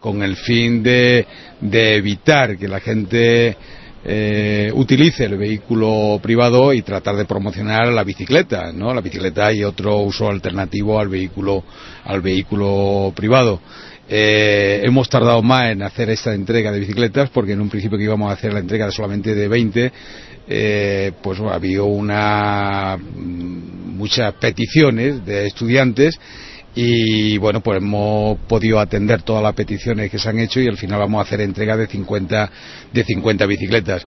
con el fin de evitar que la gente utilice el vehículo privado y tratar de promocionar la bicicleta, ¿no? La bicicleta y otro uso alternativo al vehículo privado. Hemos tardado más en hacer esta entrega de bicicletas porque en un principio que íbamos a hacer la entrega solamente de 20, pues había muchas peticiones de estudiantes y bueno, pues hemos podido atender todas las peticiones que se han hecho y al final vamos a hacer entrega de 50 bicicletas.